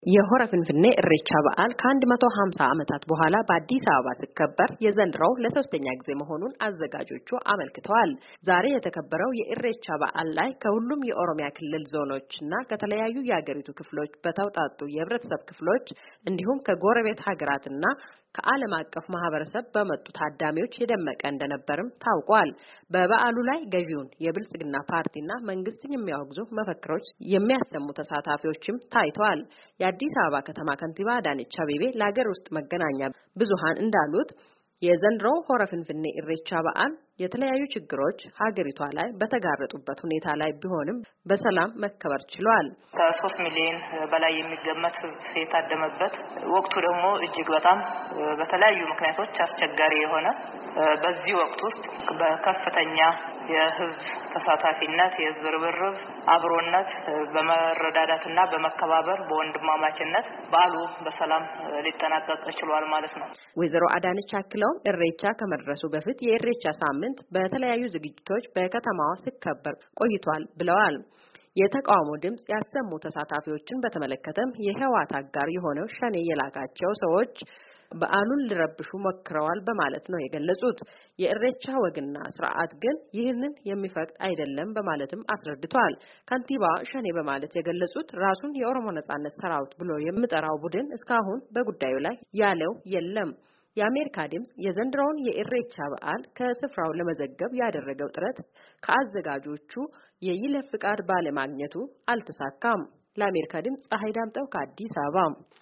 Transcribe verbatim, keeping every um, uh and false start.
የሆረ ፍንፍኔ ኢሬቻ በዓል ከ150 ዓመታት በኋላ በአዲስ አበባ ሲከበር የዘንድሮው ለሶስተኛ ጊዜ መሆኑን አዘጋጆቹ አመልክተዋል። ዛሬ የተከበረው የኢሬቻ በዓል ላይ ከሁሉም የኦሮሚያ ክልል ዞኖችና ከተለያዩ የሀገሪቱ ክፍሎች በተውጣጡ የህብረተሰብ ክፍሎች እንዲሁም ከጎረቤት ሀገራትና ከዓለም አቀፍ ማህበረሰብ በመጡ ታዳሚዎች የደመቀ እንደነበርም ታውቋል። በበዓሉ ላይ ገዢውን የብልጽግና ፓርቲና መንግስትን የሚያወግዙ መፈክሮች የሚያሰሙ ተሳታፊዎችም ታይተዋል። የአዲስ አበባ ከተማ ከንቲባ አዳነች አቤቤ ለሀገር ውስጥ መገናኛ ብዙሃን እንዳሉት የዘንድሮው ሆረ ፍንፍኔ ኢሬቻ በዓል የተለያዩ ችግሮች ሀገሪቷ ላይ በተጋረጡበት ሁኔታ ላይ ቢሆንም በሰላም መከበር ችሏል። ከሶስት ሚሊዮን በላይ የሚገመት ህዝብ የታደመበት ወቅቱ ደግሞ እጅግ በጣም በተለያዩ ምክንያቶች አስቸጋሪ የሆነ በዚህ ወቅት ውስጥ በከፍተኛ የህዝብ ተሳታፊነት የህዝብ ርብርብ አብሮነት በመረዳዳትና በመከባበር በወንድማማችነት በዓሉ በሰላም ሊጠናቀቅ ችሏል ማለት ነው። ወይዘሮ አዳነች አክለው ኢሬቻ ከመድረሱ በፊት የኢሬቻ ሳምንት በተለያዩ ዝግጅቶች በከተማዋ ሲከበር ቆይቷል ብለዋል። የተቃውሞ ድምጽ ያሰሙ ተሳታፊዎችን በተመለከተም የህወሓት አጋር የሆነው ሸኔ የላካቸው ሰዎች በዓሉን ሊረብሹ ሞክረዋል በማለት ነው የገለጹት። የኢሬቻ ወግና ስርዓት ግን ይህንን የሚፈቅድ አይደለም በማለትም አስረድቷል። ከንቲባ ሸኔ በማለት የገለጹት ራሱን የኦሮሞ ነጻነት ሰራዊት ብሎ የሚጠራው ቡድን እስካሁን በጉዳዩ ላይ ያለው የለም። የአሜሪካ ድምጽ የዘንድሮውን የኢሬቻ በዓል ከስፍራው ለመዘገብ ያደረገው ጥረት ከአዘጋጆቹ የይለፍ ፍቃድ ባለማግኘቱ አልተሳካም። ለአሜሪካ ድምጽ ፀሐይ ዳምጠው ከአዲስ አበባ